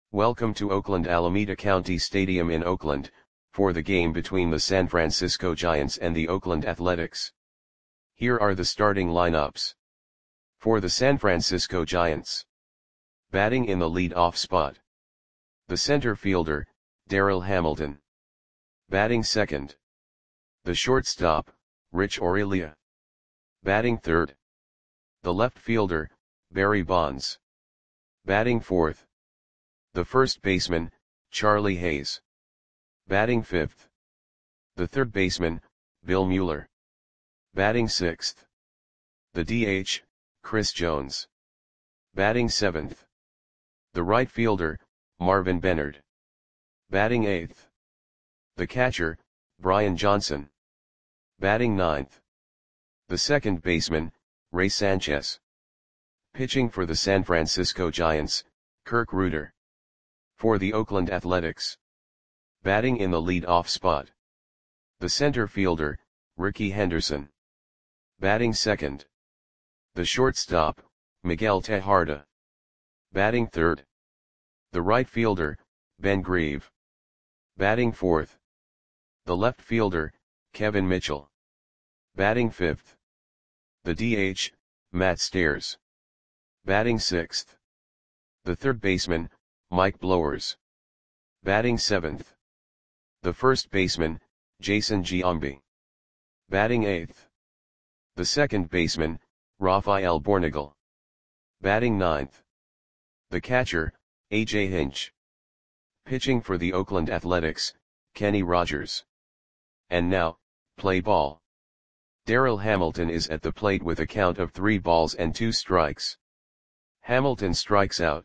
Welcome to Oakland Alameda County Stadium in Oakland, for the game between the San Francisco Giants and the Oakland Athletics. Here are the starting lineups. For the San Francisco Giants. Batting in the lead-off spot. The center fielder, Darryl Hamilton. Batting second. The shortstop, Rich Aurilia. Batting third. The left fielder, Barry Bonds. Batting fourth. The first baseman, Charlie Hayes. Batting fifth. The third baseman, Bill Mueller. Batting sixth. The DH, Chris Jones. Batting seventh. The right fielder, Marvin Benard. Batting eighth. The catcher, Brian Johnson. Batting ninth. The second baseman, Ray Sanchez. Pitching for the San Francisco Giants, Kirk Rueter. For the Oakland Athletics. Batting in the lead-off spot. The center fielder, Rickey Henderson. Batting second. The shortstop, Miguel Tejada. Batting third. The right fielder, Ben Grieve. Batting fourth. The left fielder, Kevin Mitchell. Batting fifth. The DH, Matt Stairs. Batting sixth. The third baseman, Mike Blowers. Batting seventh. The first baseman, Jason Giambi. Batting eighth. The second baseman, Rafael Bornagel. Batting ninth. The catcher, A.J. Hinch. Pitching for the Oakland Athletics, Kenny Rogers. And now, play ball. Darryl Hamilton is at the plate with a count of 3 balls and 2 strikes. Hamilton strikes out.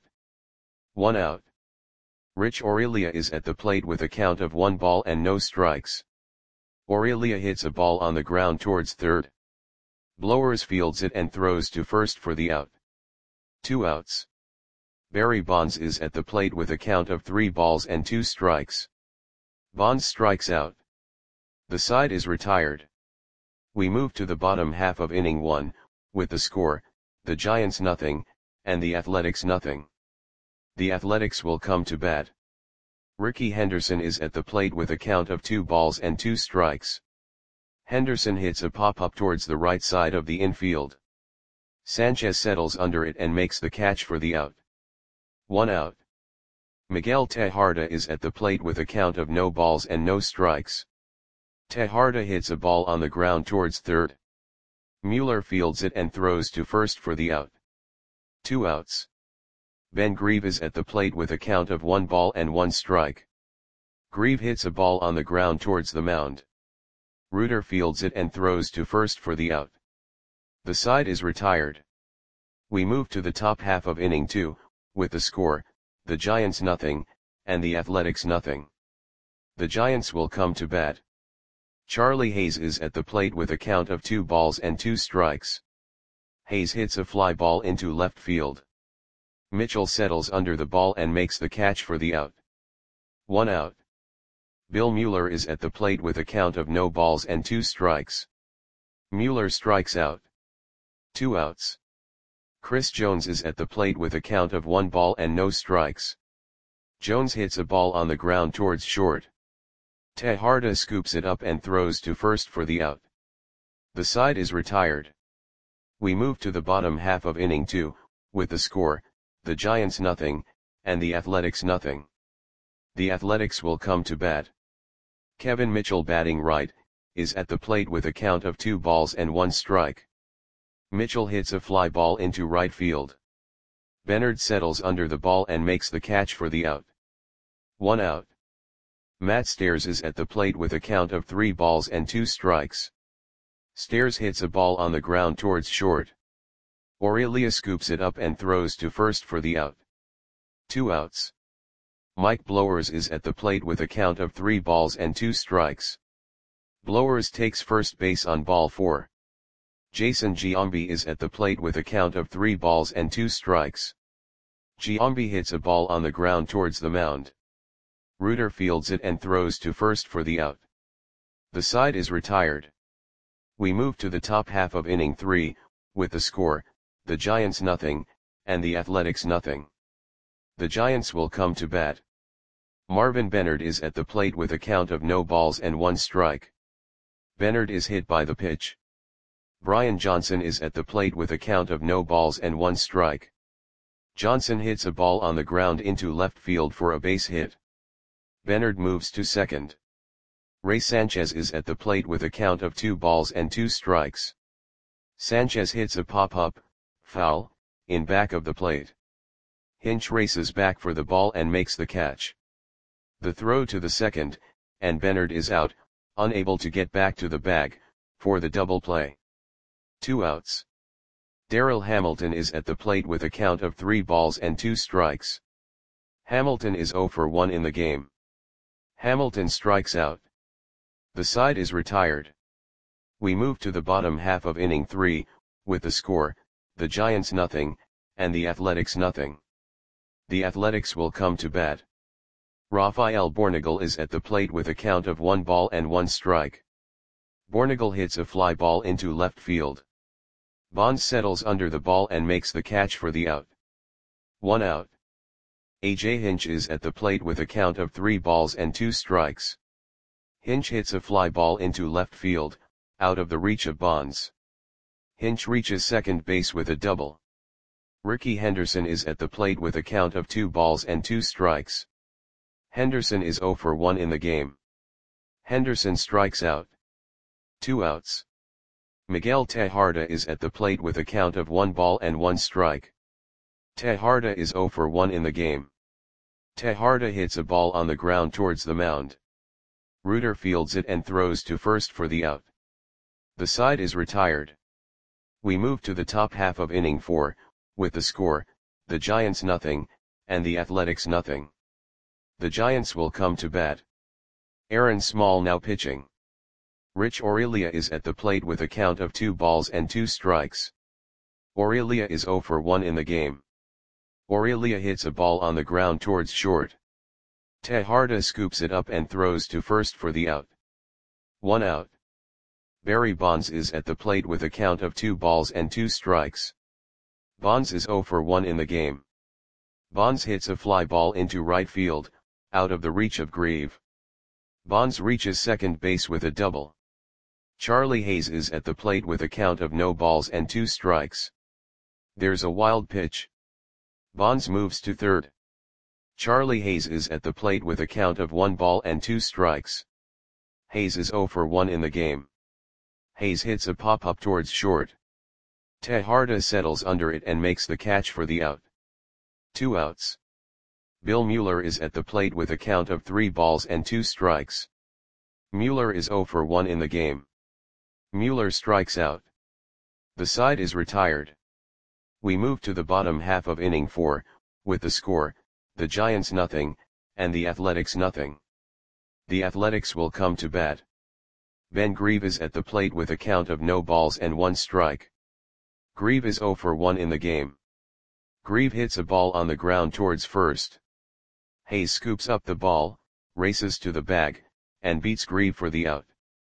1 out. Rich Aurilia is at the plate with a count of 1 ball and no strikes. Aurilia hits a ball on the ground towards third. Blowers fields it and throws to first for the out. 2 outs. Barry Bonds is at the plate with a count of 3 balls and 2 strikes. Bonds strikes out. The side is retired. We move to the bottom half of inning 1, with the score, the Giants nothing, and the Athletics nothing. The Athletics will come to bat. Rickey Henderson is at the plate with a count of 2 balls and 2 strikes. Henderson hits a pop-up towards the right side of the infield. Sanchez settles under it and makes the catch for the out. 1 out. Miguel Tejada is at the plate with a count of no balls and no strikes. Tejada hits a ball on the ground towards third. Mueller fields it and throws to first for the out. 2 outs. Ben Grieve is at the plate with a count of 1 ball and 1 strike. Grieve hits a ball on the ground towards the mound. Rueter fields it and throws to first for the out. The side is retired. We move to the top half of inning 2, with the score, the Giants nothing, and the Athletics nothing. The Giants will come to bat. Charlie Hayes is at the plate with a count of 2 balls and 2 strikes. Hayes hits a fly ball into left field. Mitchell settles under the ball and makes the catch for the out. 1 out. Bill Mueller is at the plate with a count of no balls and 2 strikes. Mueller strikes out. 2 outs. Chris Jones is at the plate with a count of 1 ball and no strikes. Jones hits a ball on the ground towards short. Tejada scoops it up and throws to first for the out. The side is retired. We move to the bottom half of inning 2, with the score, the Giants nothing, and the Athletics nothing. The Athletics will come to bat. Kevin Mitchell batting right, is at the plate with a count of 2 balls and 1 strike. Mitchell hits a fly ball into right field. Benard settles under the ball and makes the catch for the out. 1 out. Matt Stairs is at the plate with a count of 3 balls and 2 strikes. Stairs hits a ball on the ground towards short. Aurilia scoops it up and throws to first for the out. 2 outs. Mike Blowers is at the plate with a count of 3 balls and 2 strikes. Blowers takes first base on ball 4. Jason Giambi is at the plate with a count of 3 balls and 2 strikes. Giambi hits a ball on the ground towards the mound. Rueter fields it and throws to first for the out. The side is retired. We move to the top half of inning 3, with the score, the Giants nothing, and the Athletics nothing. The Giants will come to bat. Marvin Bennard is at the plate with a count of no balls and 1 strike. Bennard is hit by the pitch. Brian Johnson is at the plate with a count of no balls and 1 strike. Johnson hits a ball on the ground into left field for a base hit. Bennard moves to second. Ray Sanchez is at the plate with a count of 2 balls and 2 strikes. Sanchez hits a pop-up, foul, in back of the plate. Hinch races back for the ball and makes the catch. The throw to the second, and Bennard is out, unable to get back to the bag, for the double play. 2 outs. Darryl Hamilton is at the plate with a count of 3 balls and 2 strikes. Hamilton is 0 for 1 in the game. Hamilton strikes out. The side is retired. We move to the bottom half of inning 3, with the score, the Giants nothing, and the Athletics nothing. The Athletics will come to bat. Rafael Bornagel is at the plate with a count of 1 ball and 1 strike. Bornagel hits a fly ball into left field. Bonds settles under the ball and makes the catch for the out. 1 out. A.J. Hinch is at the plate with a count of 3 balls and 2 strikes. Hinch hits a fly ball into left field, out of the reach of Bonds. Hinch reaches second base with a double. Rickey Henderson is at the plate with a count of 2 balls and 2 strikes. Henderson is 0 for 1 in the game. Henderson strikes out. 2 outs. Miguel Tejada is at the plate with a count of 1 ball and 1 strike. Tejada is 0 for 1 in the game. Tejada hits a ball on the ground towards the mound. Reuter fields it and throws to first for the out. The side is retired. We move to the top half of inning 4, with the score, the Giants nothing, and the Athletics nothing. The Giants will come to bat. Aaron Small now pitching. Rich Aurelia is at the plate with a count of 2 balls and 2 strikes. Aurelia is 0 for 1 in the game. Aurelia hits a ball on the ground towards short. Tejada scoops it up and throws to first for the out. 1 out. Barry Bonds is at the plate with a count of 2 balls and 2 strikes. Bonds is 0 for 1 in the game. Bonds hits a fly ball into right field, out of the reach of Grieve. Bonds reaches second base with a double. Charlie Hayes is at the plate with a count of no balls and 2 strikes. There's a wild pitch. Bonds moves to third. Charlie Hayes is at the plate with a count of 1 ball and 2 strikes. Hayes is 0 for 1 in the game. Hayes hits a pop-up towards short. Tejada settles under it and makes the catch for the out. 2 outs. Bill Mueller is at the plate with a count of 3 balls and 2 strikes. Mueller is 0 for 1 in the game. Mueller strikes out. The side is retired. We move to the bottom half of inning 4, with the score, the Giants nothing, and the Athletics nothing. The Athletics will come to bat. Ben Grieve is at the plate with a count of no balls and 1 strike. Grieve is 0 for 1 in the game. Grieve hits a ball on the ground towards first. Hayes scoops up the ball, races to the bag, and beats Grieve for the out.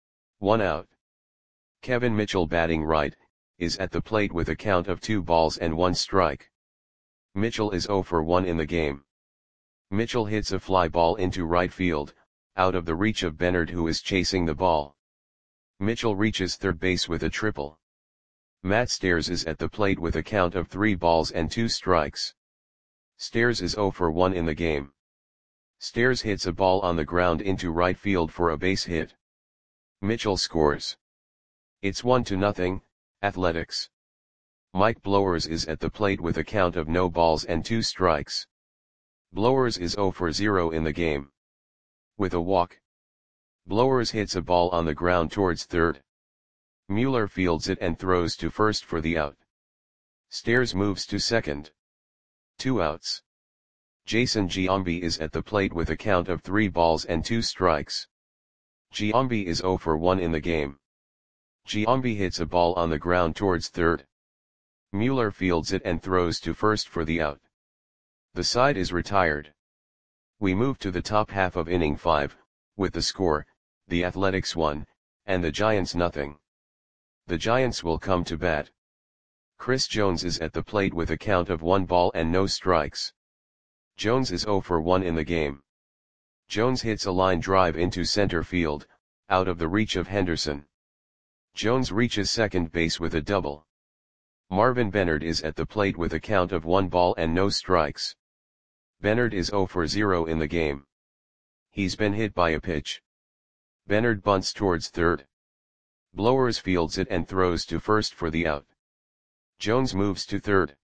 1 out. Kevin Mitchell batting right, is at the plate with a count of 2 balls and 1 strike. Mitchell is 0 for 1 in the game. Mitchell hits a fly ball into right field, out of the reach of Bennard who is chasing the ball. Mitchell reaches third base with a triple. Matt Stairs is at the plate with a count of 3 balls and 2 strikes. Stairs is 0 for 1 in the game. Stairs hits a ball on the ground into right field for a base hit. Mitchell scores. It's 1-0, Athletics. Mike Blowers is at the plate with a count of no balls and 2 strikes. Blowers is 0 for 0 in the game. With a walk. Blowers hits a ball on the ground towards third. Mueller fields it and throws to first for the out. Stairs moves to second. 2 outs. Jason Giambi is at the plate with a count of 3 balls and 2 strikes. Giambi is 0 for 1 in the game. Giambi hits a ball on the ground towards third. Mueller fields it and throws to first for the out. The side is retired. We move to the top half of inning 5, with the score, the Athletics 1, and the Giants nothing. The Giants will come to bat. Chris Jones is at the plate with a count of 1 ball and no strikes. Jones is 0 for 1 in the game. Jones hits a line drive into center field, out of the reach of Henderson. Jones reaches second base with a double. Marvin Benard is at the plate with a count of 1 ball and no strikes. Benard is 0 for 0 in the game. He's been hit by a pitch. Benard bunts towards third. Blowers fields it and throws to first for the out. Jones moves to third.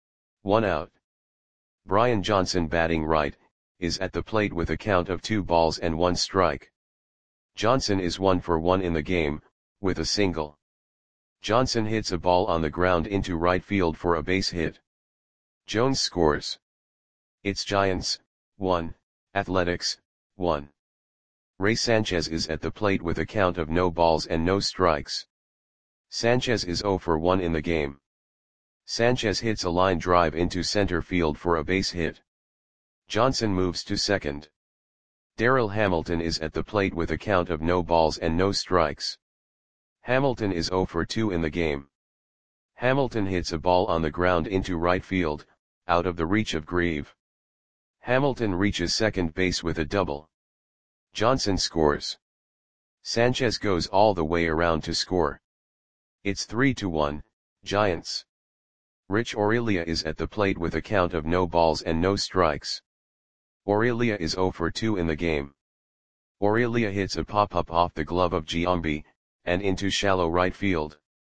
1 out. Brian Johnson, batting right, is at the plate with a count of 2 balls and 1 strike. Johnson is 1 for 1 in the game, with a single. Johnson hits a ball on the ground into right field for a base hit. Jones scores. It's Giants, 1, Athletics, 1. Ray Sanchez is at the plate with a count of no balls and no strikes. Sanchez is 0 for 1 in the game. Sanchez hits a line drive into center field for a base hit. Johnson moves to second. Darrell Hamilton is at the plate with a count of no balls and no strikes. Hamilton is 0 for 2 in the game. Hamilton hits a ball on the ground into right field, out of the reach of Grieve. Hamilton reaches second base with a double. Johnson scores. Sanchez goes all the way around to score. It's 3-1, Giants. Rich Aurelia is at the plate with a count of no balls and no strikes. Aurelia is 0 for 2 in the game. Aurelia hits a pop-up off the glove of Giambi, and into shallow right field.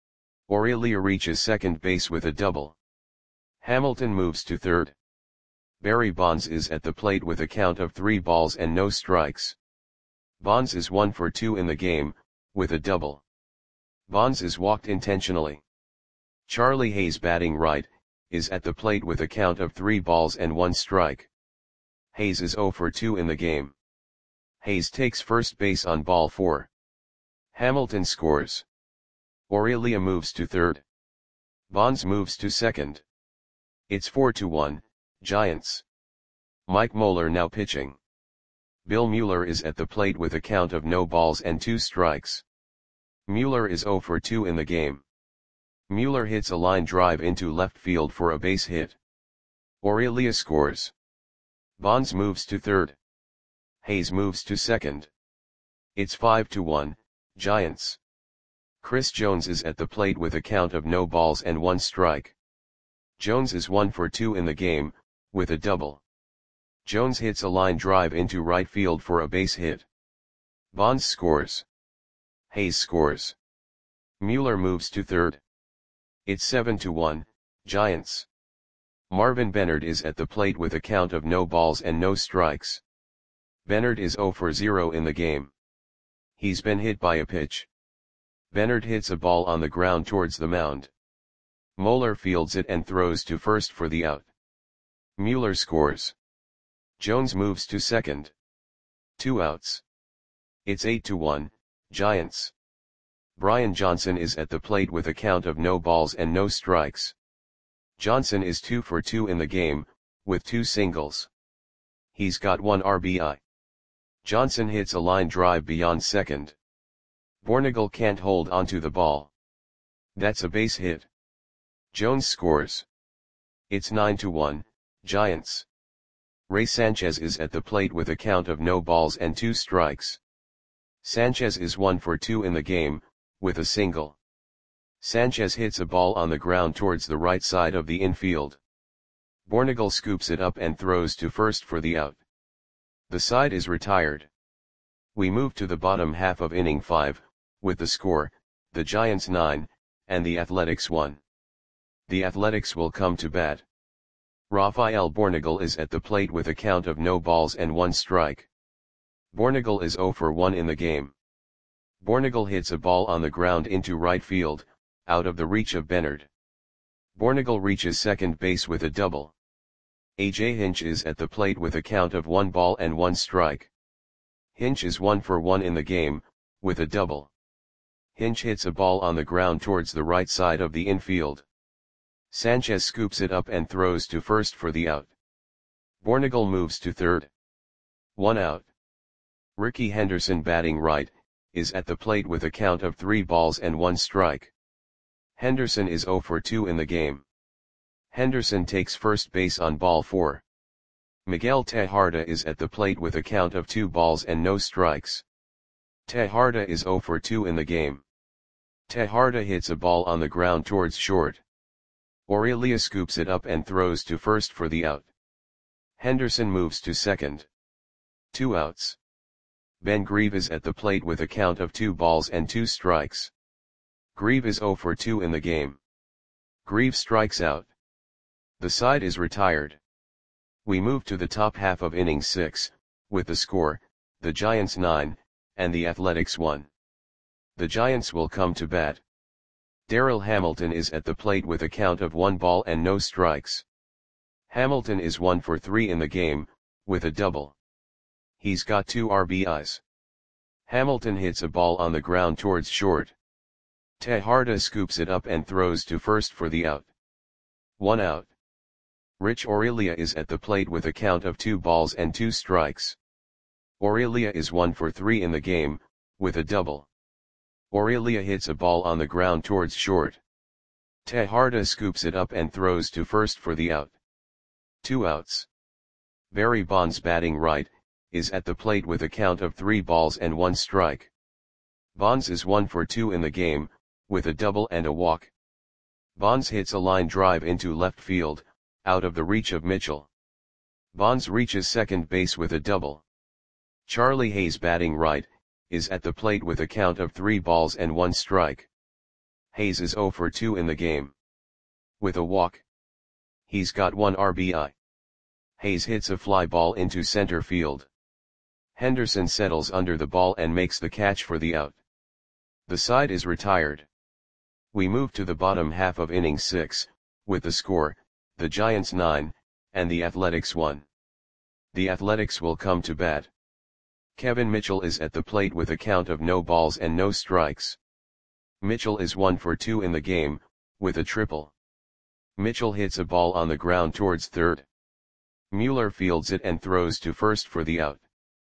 Aurelia reaches second base with a double. Hamilton moves to third. Barry Bonds is at the plate with a count of 3 balls and no strikes. Bonds is 1 for 2 in the game, with a double. Bonds is walked intentionally. Charlie Hayes, batting right, is at the plate with a count of 3 balls and 1 strike. Hayes is 0 for 2 in the game. Hayes takes first base on ball 4. Hamilton scores. Aurelia moves to third. Bonds moves to second. It's 4-1, Giants. Mike Moeller now pitching. Bill Mueller is at the plate with a count of no balls and 2 strikes. Mueller is 0 for 2 in the game. Mueller hits a line drive into left field for a base hit. Aurelia scores. Bonds moves to third. Hayes moves to second. It's 5-1, Giants. Chris Jones is at the plate with a count of no balls and 1 strike. Jones is 1 for 2 in the game, with a double. Jones hits a line drive into right field for a base hit. Bonds scores. Hayes scores. Mueller moves to third. It's 7-1, Giants. Marvin Benard is at the plate with a count of no balls and no strikes. Benard is 0 for 0 in the game. He's been hit by a pitch. Benard hits a ball on the ground towards the mound. Moeller fields it and throws to first for the out. Mueller scores. Jones moves to second. 2 outs. It's 8-1, Giants. Brian Johnson is at the plate with a count of no balls and no strikes. Johnson is 2 for 2 in the game, with 2 singles. He's got 1 RBI. Johnson hits a line drive beyond second. Bornagel can't hold onto the ball. That's a base hit. Jones scores. It's 9-1, Giants. Ray Sanchez is at the plate with a count of no balls and 2 strikes. Sanchez is 1 for 2 in the game, with a single. Sanchez hits a ball on the ground towards the right side of the infield. Bornagel scoops it up and throws to first for the out. The side is retired. We move to the bottom half of inning 5, with the score, the Giants 9, and the Athletics 1. The Athletics will come to bat. Rafael Bornagel is at the plate with a count of no balls and 1 strike. Bornagel is 0 for 1 in the game. Bornagel hits a ball on the ground into right field, out of the reach of Benard. Bornagel reaches second base with a double. A.J. Hinch is at the plate with a count of 1 ball and 1 strike. Hinch is 1 for 1 in the game, with a double. Hinch hits a ball on the ground towards the right side of the infield. Sanchez scoops it up and throws to first for the out. Bornagel moves to third. 1 out. Ricky Henderson, batting right, is at the plate with a count of 3 balls and 1 strike. Henderson is 0 for 2 in the game. Henderson takes first base on ball 4. Miguel Tejada is at the plate with a count of 2 balls and no strikes. Tejada is 0 for 2 in the game. Tejada hits a ball on the ground towards short. Aurelia scoops it up and throws to first for the out. Henderson moves to second. 2 outs. Ben Grieve is at the plate with a count of 2 balls and 2 strikes. Grieve is 0 for 2 in the game. Grieve strikes out. The side is retired. We move to the top half of inning 6, with the score, the Giants 9, and the Athletics 1. The Giants will come to bat. Darryl Hamilton is at the plate with a count of 1 ball and no strikes. Hamilton is 1 for 3 in the game, with a double. He's got 2 RBIs. Hamilton hits a ball on the ground towards short. Tejada scoops it up and throws to first for the out. 1 out. Rich Aurelia is at the plate with a count of 2 balls and 2 strikes. Aurelia is 1 for 3 in the game, with a double. Aurelia hits a ball on the ground towards short. Tejada scoops it up and throws to first for the out. 2 outs. Barry Bonds, batting right, is at the plate with a count of 3 balls and 1 strike. Bonds is 1 for 2 in the game, with a double and a walk. Bonds hits a line drive into left field, out of the reach of Mitchell. Bonds reaches second base with a double. Charlie Hayes, batting right, is at the plate with a count of 3 balls and 1 strike. Hayes is 0 for 2 in the game. With a walk. He's got 1 RBI. Hayes hits a fly ball into center field. Henderson settles under the ball and makes the catch for the out. The side is retired. We move to the bottom half of inning 6, with the score, the Giants 9, and the Athletics 1. The Athletics will come to bat. Kevin Mitchell is at the plate with a count of no balls and no strikes. Mitchell is 1 for 2 in the game, with a triple. Mitchell hits a ball on the ground towards third. Mueller fields it and throws to first for the out.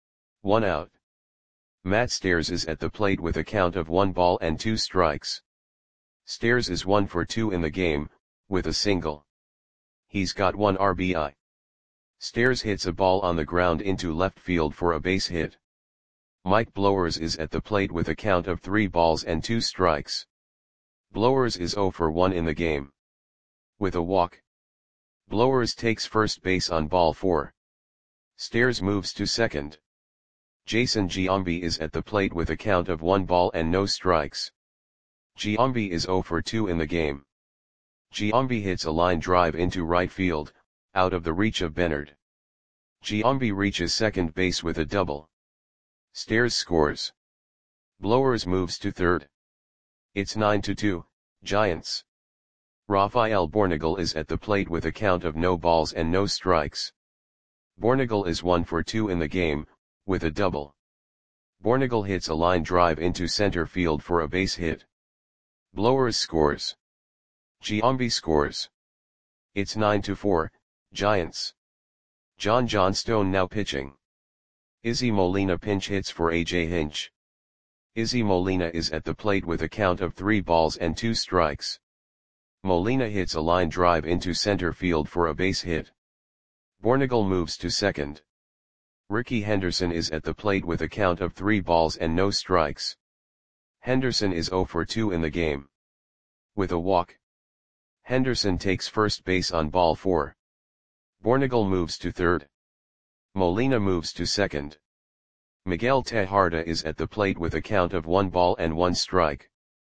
1 out. Matt Stairs is at the plate with a count of 1 ball and 2 strikes. Stairs is 1 for 2 in the game, with a single. He's got 1 RBI. Stairs hits a ball on the ground into left field for a base hit. Mike Blowers is at the plate with a count of 3 balls and 2 strikes. Blowers is 0 for 1 in the game. With a walk. Blowers takes first base on ball 4. Stairs moves to second. Jason Giambi is at the plate with a count of 1 ball and no strikes. Giambi is 0 for 2 in the game. Giambi hits a line drive into right field, out of the reach of Bennard. Giambi reaches second base with a double. Stairs scores. Blowers moves to third. It's 9-2, Giants. Rafael Bornagel is at the plate with a count of no balls and no strikes. Bornagel is 1 for 2 in the game, with a double. Bornagel hits a line drive into center field for a base hit. Blowers scores. Giambi scores. It's 9-4, Giants. John Johnstone now pitching. Izzy Molina pinch hits for AJ Hinch. Izzy Molina is at the plate with a count of 3 balls and 2 strikes. Molina hits a line drive into center field for a base hit. Bornagel moves to second. Ricky Henderson is at the plate with a count of 3 balls and no strikes. Henderson is 0 for 2 in the game. With a walk. Henderson takes first base on ball 4. Bornagel moves to third. Molina moves to second. Miguel Tejada is at the plate with a count of 1 ball and 1 strike.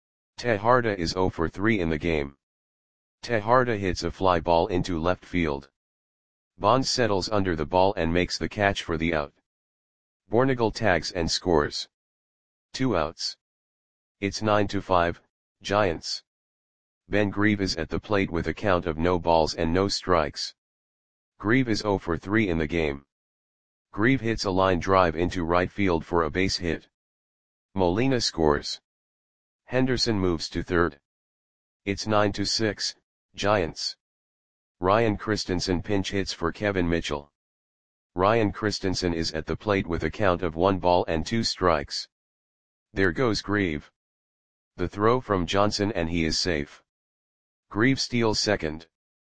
Tejada is 0 for 3 in the game. Tejada hits a fly ball into left field. Bonds settles under the ball and makes the catch for the out. Bornagel tags and scores. 2 outs. It's 9-5, Giants. Ben Grieve is at the plate with a count of no balls and no strikes. Grieve is 0 for 3 in the game. Grieve hits a line drive into right field for a base hit. Molina scores. Henderson moves to third. It's 9-6, Giants. Ryan Christensen pinch hits for Kevin Mitchell. Ryan Christensen is at the plate with a count of 1 ball and 2 strikes. There goes Grieve. The throw from Johnson and he is safe. Grieve steals second.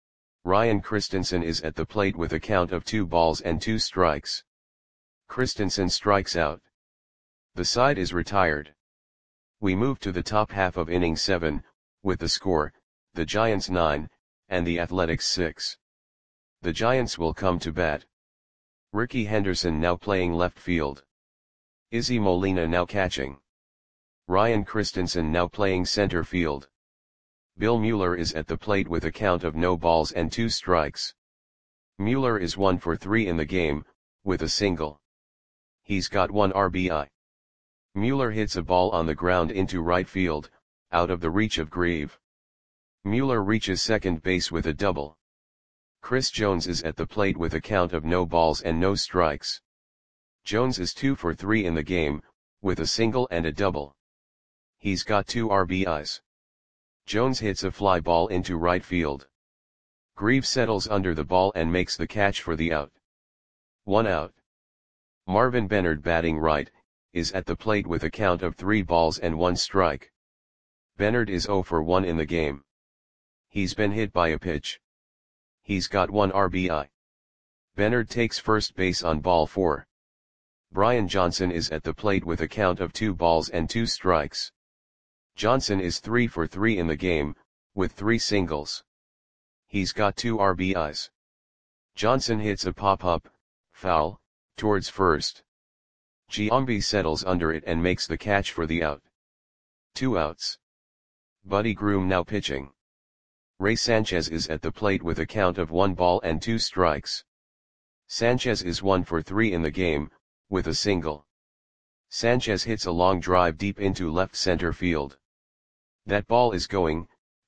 Ryan Christensen is at the plate with a count of 2 balls and 2 strikes. Christensen strikes out. The side is retired. We move to the top half of inning 7, with the score, the Giants 9, and the Athletics 6. The Giants will come to bat. Ricky Henderson now playing left field. Izzy Molina now catching. Ryan Christensen now playing center field. Bill Mueller is at the plate with a count of no balls and 2 strikes. Mueller is 1 for 3 in the game, with a single. He's got 1 RBI. Mueller hits a ball on the ground into right field, out of the reach of Grieve. Mueller reaches second base with a double. Chris Jones is at the plate with a count of no balls and no strikes. Jones is 2 for 3 in the game, with a single and a double. He's got 2 RBIs. Jones hits a fly ball into right field. Grieve settles under the ball and makes the catch for the out. 1 out. Marvin Bennard batting right, is at the plate with a count of 3 balls and 1 strike. Bennard is 0 for 1 in the game. He's been hit by a pitch. He's got 1 RBI. Bennard takes first base on ball 4. Brian Johnson is at the plate with a count of 2 balls and 2 strikes. Johnson is 3 for 3 in the game, with 3 singles. He's got 2 RBIs. Johnson hits a pop-up, foul, towards first. Giambi settles under it and makes the catch for the out. 2 outs. Buddy Groom now pitching. Ray Sanchez is at the plate with a count of 1 ball and 2 strikes. Sanchez is 1 for 3 in the game, with a single. Sanchez hits a long drive deep into left center field. That ball is gone.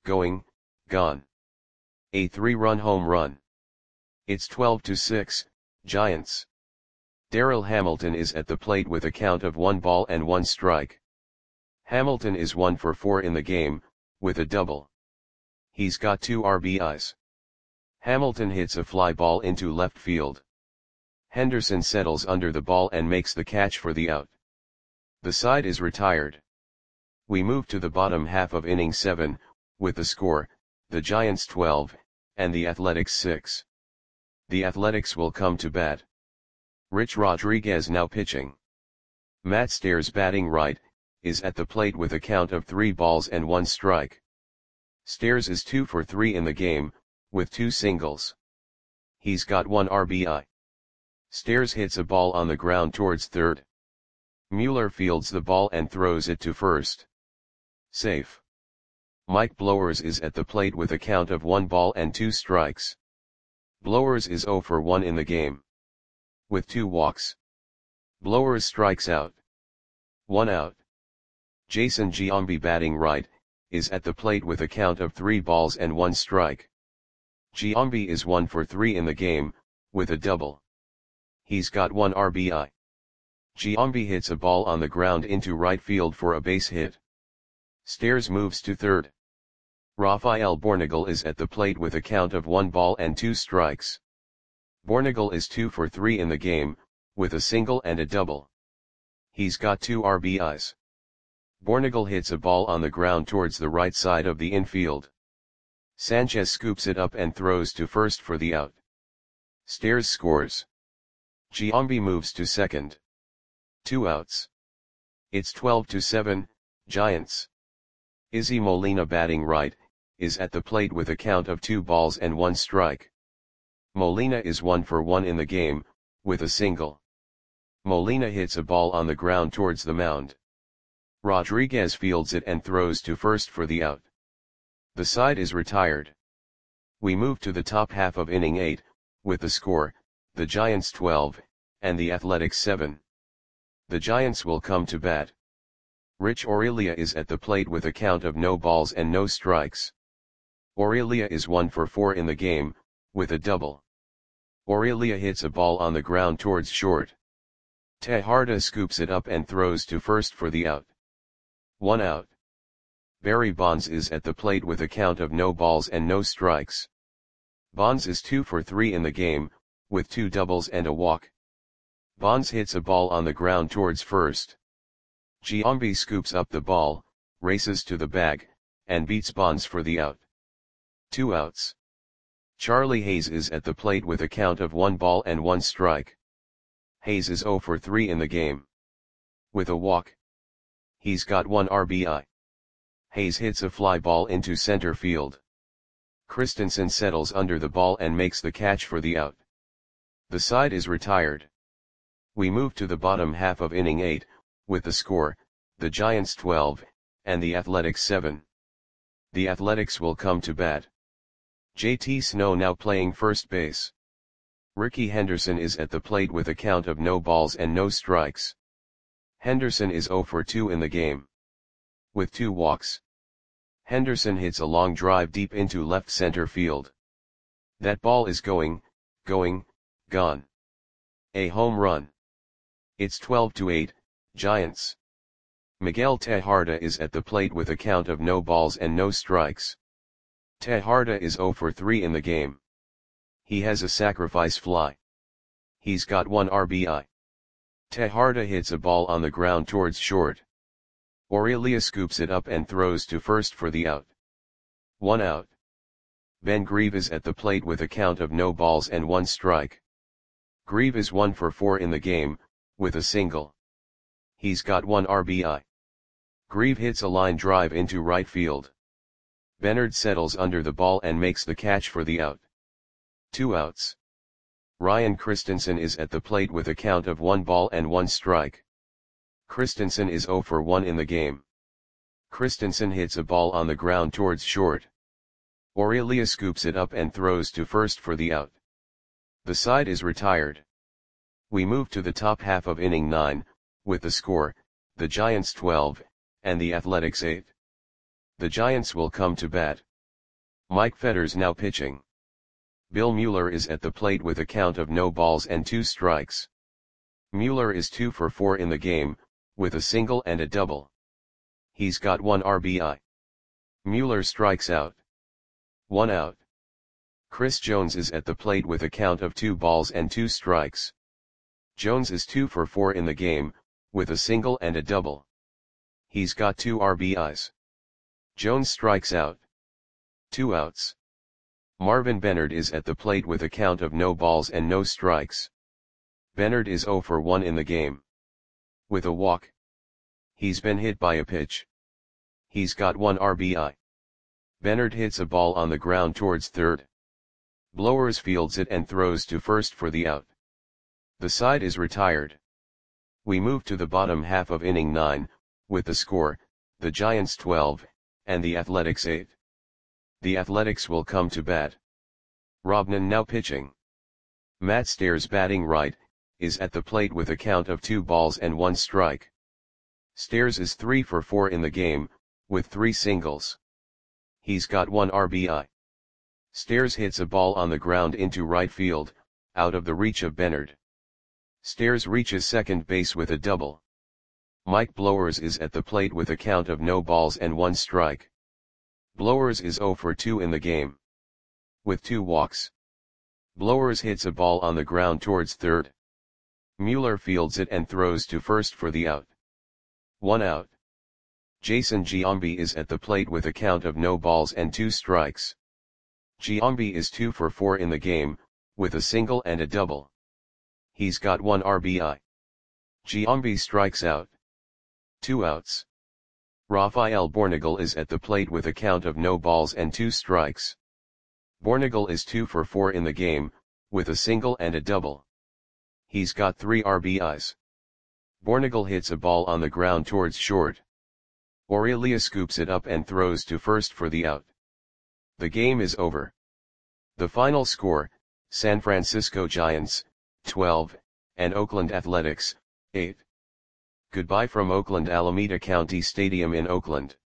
A 3-run home run. It's 12-6, Giants. Darryl Hamilton is at the plate with a count of 1 ball and 1 strike. Hamilton is 1 for 4 in the game, with a double. He's got 2 RBIs. Hamilton hits a fly ball into left field. Henderson settles under the ball and makes the catch for the out. The side is retired. We move to the bottom half of inning 7, with the score, the Giants 12, and the Athletics 6. The Athletics will come to bat. Rich Rodriguez now pitching. Matt Stairs batting right, is at the plate with a count of 3 balls and 1 strike. Stairs is 2 for 3 in the game, with 2 singles. He's got 1 RBI. Stairs hits a ball on the ground towards third. Mueller fields the ball and throws it to first. Safe. Mike Blowers is at the plate with a count of 1 ball and 2 strikes. Blowers is 0 for 1 in the game. With 2 walks. Blowers strikes out. 1 out. Jason Giambi batting right, is at the plate with a count of 3 balls and 1 strike. Giambi is 1 for 3 in the game, with a double. He's got 1 RBI. Giambi hits a ball on the ground into right field for a base hit. Stairs moves to third. Rafael Bornagel is at the plate with a count of 1 ball and 2 strikes. Bornagel is 2 for 3 in the game, with a single and a double. He's got 2 RBIs. Bornagel hits a ball on the ground towards the right side of the infield. Sanchez scoops it up and throws to first for the out. Stairs scores. Giambi moves to second. 2 outs. It's 12-7, Giants. Izzy Molina batting right, is at the plate with a count of 2 balls and 1 strike. Molina is 1 for 1 in the game, with a single. Molina hits a ball on the ground towards the mound. Rodriguez fields it and throws to first for the out. The side is retired. We move to the top half of inning 8, with the score, the Giants 12, and the Athletics 7. The Giants will come to bat. Rich Aurelia is at the plate with a count of no balls and no strikes. Aurelia is 1 for 4 in the game, with a double. Aurelia hits a ball on the ground towards short. Tejarda scoops it up and throws to first for the out. 1 out. Barry Bonds is at the plate with a count of no balls and no strikes. Bonds is 2 for 3 in the game, with 2 doubles and a walk. Bonds hits a ball on the ground towards first. Giambi scoops up the ball, races to the bag, and beats Bonds for the out. 2 outs. Charlie Hayes is at the plate with a count of 1 ball and 1 strike. Hayes is 0 for 3 in the game. With a walk. He's got 1 RBI. Hayes hits a fly ball into center field. Christensen settles under the ball and makes the catch for the out. The side is retired. We move to the bottom half of inning 8, with the score, the Giants 12, and the Athletics 7. The Athletics will come to bat. JT Snow now playing first base. Ricky Henderson is at the plate with a count of no balls and no strikes. Henderson is 0 for 2 in the game. With 2 walks. Henderson hits a long drive deep into left center field. That ball is going, gone. A home run. It's 12-8, Giants. Miguel Tejada is at the plate with a count of no balls and no strikes. Tejada is 0 for 3 in the game. He has a sacrifice fly. He's got 1 RBI. Tejada hits a ball on the ground towards short. Aurelia scoops it up and throws to first for the out. 1 out. Ben Grieve is at the plate with a count of no balls and 1 strike. Grieve is 1 for 4 in the game, with a single. He's got 1 RBI. Grieve hits a line drive into right field. Bernard settles under the ball and makes the catch for the out. 2 outs. Ryan Christensen is at the plate with a count of 1 ball and 1 strike. Christensen is 0 for 1 in the game. Christensen hits a ball on the ground towards short. Aurelia scoops it up and throws to first for the out. The side is retired. We move to the top half of inning 9, with the score, the Giants 12, and the Athletics 8. The Giants will come to bat. Mike Fetters now pitching. Bill Mueller is at the plate with a count of no balls and 2 strikes. Mueller is 2 for 4 in the game, with a single and a double. He's got 1 RBI. Mueller strikes out. 1 out. Chris Jones is at the plate with a count of 2 balls and 2 strikes. Jones is 2 for 4 in the game, with a single and a double. He's got 2 RBIs. Jones strikes out. 2 outs. Marvin Bernard is at the plate with a count of no balls and no strikes. Bernard is 0 for 1 in the game. With a walk. He's been hit by a pitch. He's got 1 RBI. Bernard hits a ball on the ground towards third. Blowers fields it and throws to first for the out. The side is retired. We move to the bottom half of inning 9, with the score, the Giants 12, and the Athletics 8. The Athletics will come to bat. Robnan now pitching. Matt Stairs batting right, is at the plate with a count of 2 balls and 1 strike. Stairs is 3 for 4 in the game, with 3 singles. He's got 1 RBI. Stairs hits a ball on the ground into right field, out of the reach of Bernard. Stairs reaches second base with a double. Mike Blowers is at the plate with a count of no balls and 1 strike. Blowers is 0 for 2 in the game. With 2 walks. Blowers hits a ball on the ground towards third. Mueller fields it and throws to first for the out. 1 out. Jason Giambi is at the plate with a count of no balls and 2 strikes. Giambi is 2 for 4 in the game, with a single and a double. He's got 1 RBI. Giambi strikes out. 2 outs. Rafael Bornagel is at the plate with a count of no balls and 2 strikes. Bornagel is 2 for 4 in the game, with a single and a double. He's got 3 RBIs. Bornagel hits a ball on the ground towards short. Aurelia scoops it up and throws to first for the out. The game is over. The final score, San Francisco Giants, 12, and Oakland Athletics, 8. Goodbye from Oakland Alameda County Stadium in Oakland.